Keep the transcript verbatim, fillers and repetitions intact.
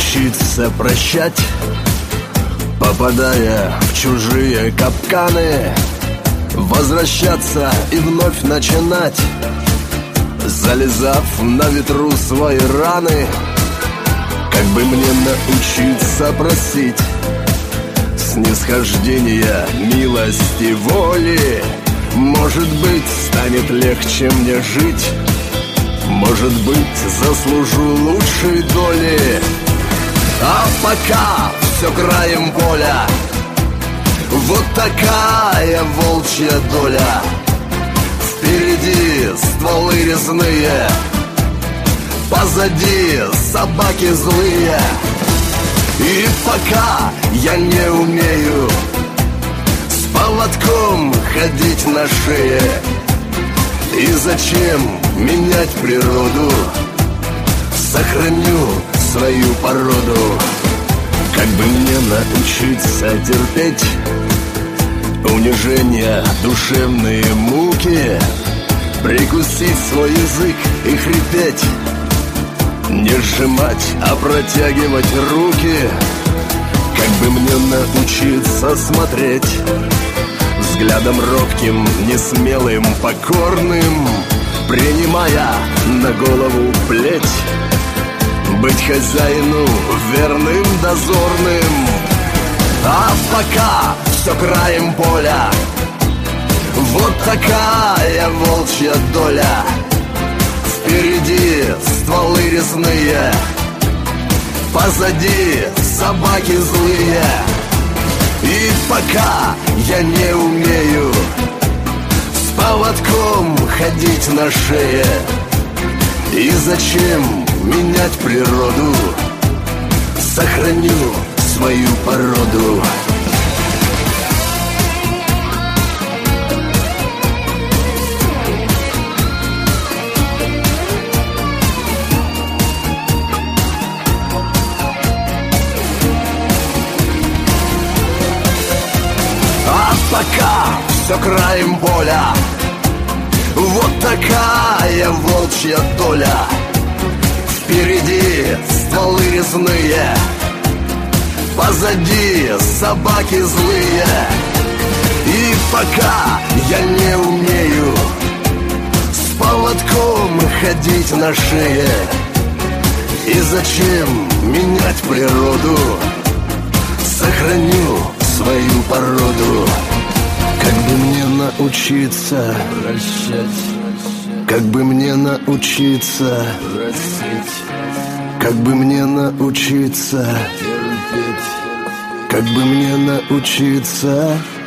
научиться прощать, попадая в чужие капканы, возвращаться и вновь начинать, залезав на ветру свои раны. Как бы мне научиться просить снисхождения, милости, воли? Может быть, станет легче мне жить, может быть, заслужу лучшей доли. А пока все краем поля, вот такая волчья доля. Впереди стволы резные, позади собаки злые. И пока я не умею с поводком ходить на шее, и зачем менять природу? Сохраню свою породу. Как бы мне научиться терпеть унижения, душевные муки, прикусить свой язык и хрипеть, не сжимать, а протягивать руки? Как бы мне научиться смотреть взглядом робким, несмелым, покорным, принимая на голову плеть, быть хозяину верным, дозорным? А пока все краем поля, вот такая волчья доля. Впереди стволы резные, позади собаки злые. И пока я не умею с поводком ходить на шее, и зачем менять природу? Сохраню свою породу. А пока все краем поля, вот такая волчья доля. Впереди стволы резные, позади собаки злые. И пока я не умею с поводком ходить на шее, и зачем менять природу? Сохраню свою породу. Как бы мне научиться прощать, как бы мне научиться простить, как бы мне научиться терпеть, как бы мне научиться